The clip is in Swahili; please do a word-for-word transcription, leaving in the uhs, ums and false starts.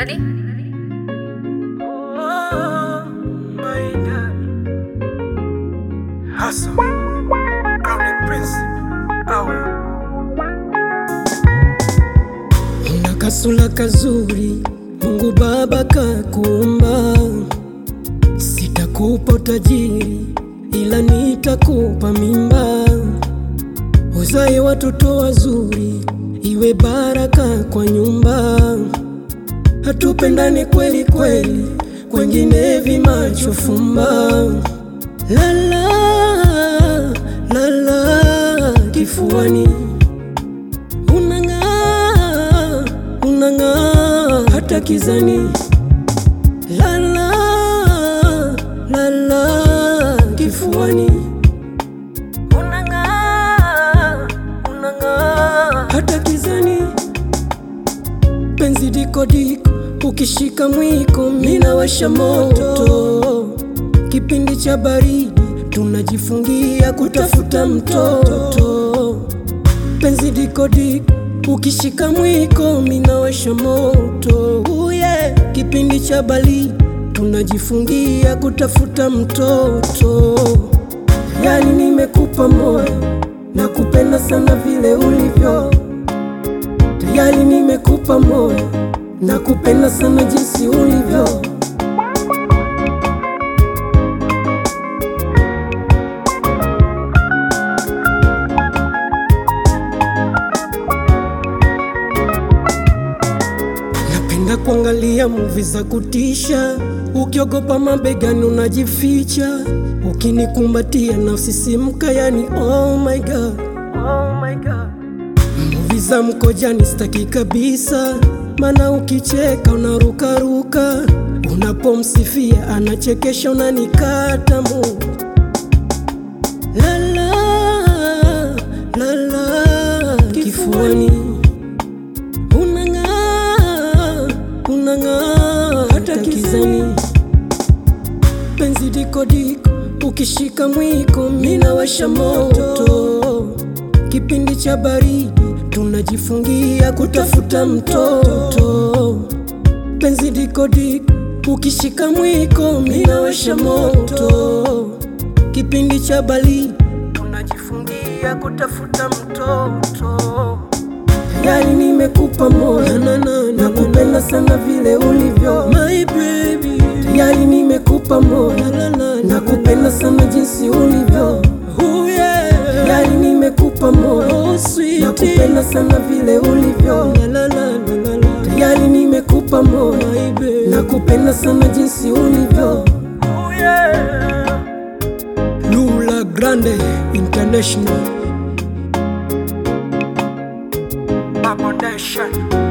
Ready? Oh, my God. Hustle. Crown Prince. Awe. Una kasula kazuri, Mungu Baba kakuumba. Sitakupa tajiri, ila nitakupa mimba. Uzae watoto wazuri, iwe baraka kwa nyumba. Hatupendane kweli kweli, kwengine vimacho fumba. Lala, lala, kifuani unang'aa, unang'aa hata kizani. Lala, lala, kifuani unang'aa, unang'aa hata kizani. Penzi diko diko, ukishika mwiko mina washa moto. Kipindi cha baridi tunajifungia kutafuta mtoto. Penzi diko diko, ukishika mwiko mina washa moto. Oh yeah. Kipindi cha baridi tunajifungia kutafuta mtoto. Yani nimekupa moyo, nakupenda sana vile ulivyo. Yani nimekupa moyo, nakupenda sana jinsi ulivyo. Napenda kuangalia movie za kutisha, ukiogopa mabegani unajificha. Ukinikumbatia na usisimka, yani oh my God, oh my God. Movie za mkojani sitaki kabisa, mana ukicheka unarukaruka. Unapomsifia anachekesha, unanikata mo. Lala, lala, kifuani unang'aa, unang'aa hata kizani. Penzi diko diko, ukishika mwiko mina washa moto. Kipindi cha baridi tunajifungia kutafuta mtoto. Penzi diko diko, ukishika mwiko mina washa moto. Kipindi cha baridi tunajifungia kutafuta mtoto. Yani nimekupa moyo, na na nakupenda sana vile ulivyo my baby. Yani nimekupa moyo, na na nakupenda sana jinsi ulivyo. Oh yeah. Yani nimekupa moyo, oh sweet, nakupenda sana vile ulivyo. La la la la la. Yani nimekupa moyo, my baby, nakupenda sana jinsi ulivyo. Oh yeah. Lula Grande International Abomination.